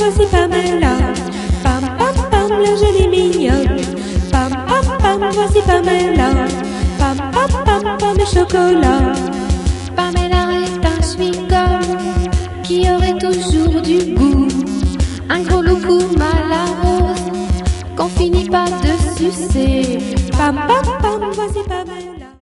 voici Pamela. Pam, pam, pam, la jolie mignonne. Pam, pam, pam, voici Pamela. Pam, pam, pam, pomme et chocolat. Pamela est un chewing-gum qui aurait toujours du goût. Un gros loukoum à la rose qu'on finit pas de sucer. Pam, pam, pam,